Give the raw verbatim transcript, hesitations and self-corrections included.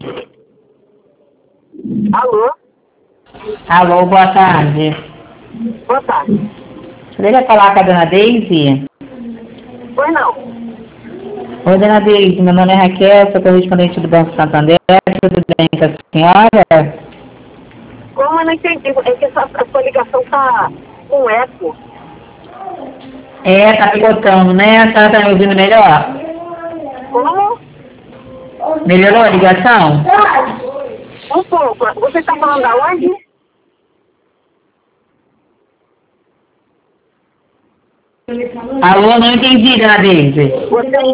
Alô? Alô, boa tarde. Boa tarde. Poderia falar com a dona Deise? Pois não. Oi, dona Deise, meu nome é Raquel, sou correspondente do Banco Santander, tudo bem com a senhora? Como eu não entendi? É que essa, a sua ligação tá com eco. É, tá picotando, né? A senhora tá me ouvindo melhor? Como? Melhorou a ligação? Um pouco. Você tá falando aonde? Alô, não entendi, dona Deise. Você